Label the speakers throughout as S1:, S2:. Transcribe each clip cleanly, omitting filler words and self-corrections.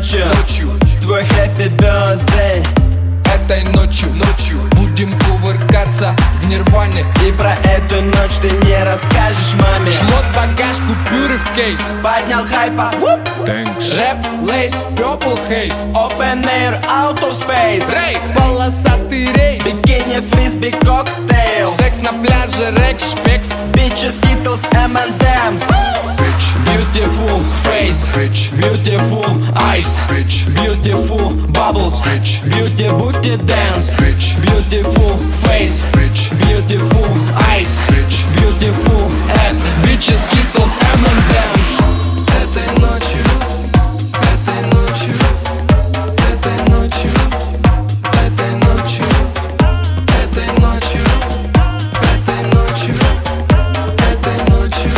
S1: ночью твой happy birthday.
S2: Этой ночью будем кувыркаться в нирване.
S1: И про эту ночь ты не расскажешь маме.
S2: Шмот, багаж, купюры в кейс.
S1: Поднял хайпа,
S2: Рэп, лейс, purple haze.
S1: open air, out of space.
S2: Рейв, полосатый рейс.
S1: Бикини, фрисби, коктейл.
S2: Секс на пляже, рекс, шпекс.
S1: Bitches, Skittles, M&M's.
S2: Beautiful face, beautiful eyes, beautiful bubbles, beauty booty dance, beautiful face, beautiful eyes, beautiful ass, bitches, Skittles, M&M's. Этой ночью, этой ночью, этой ночью, этой ночью, этой ночью, этой ночью, этой ночью.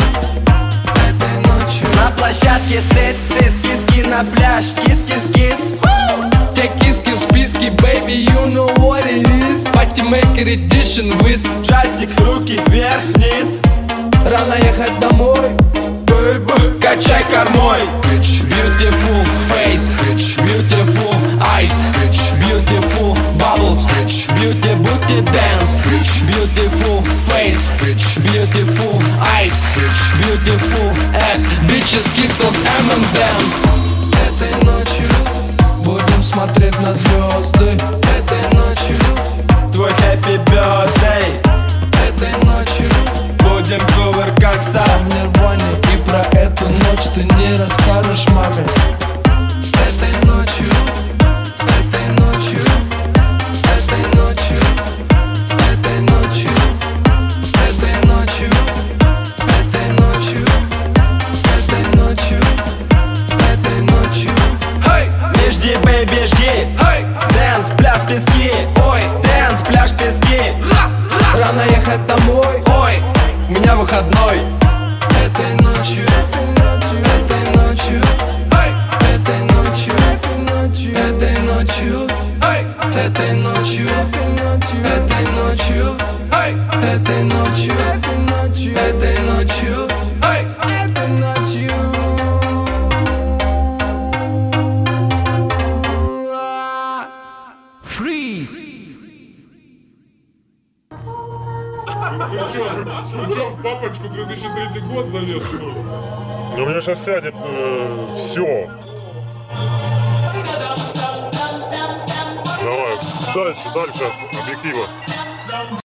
S1: На площадке тыц-тыц, киски на пляж, кис-кис-кис.
S2: Те киски в списке, baby, you know what it is. Party maker edition with
S1: Джастик, руки вверх-вниз.
S2: рано ехать домой, baby, качай кормой. Beautiful face, beautiful eyes, beautiful bubbles, beauty booty dance, beautiful face, beautiful eyes, beautiful ass, bitches, Skittles, M&M's. Этой ночью будем смотреть на звезды. Этой ночью
S1: Твой happy birthday.
S2: этой ночью
S1: Будем кувыркаться
S2: в нирване. И про эту ночь ты не расскажешь маме. Этой ночью, этой ночью, этой ночью, этой ночью, этой ночью, этой ночью, этой ночью, этой ночью. Hey!
S1: Не жди, baby, жги.
S2: Hey!
S1: Дэнс, пляж, пески.
S2: Ой!
S1: Дэнс, пляж, пески.
S2: Рано ехать домой.
S1: Ой, у меня выходной.
S2: Этой ночью, этой ночью, этой ночью, этой ночью, этой ночью, этой ночью, этой ночью, этой ночью, этой ночью. Freeze!
S3: Ты чё, в папочку 2003 год залез, что ли?
S4: Ну, у меня сейчас сядет все. Давай, дальше, объектива.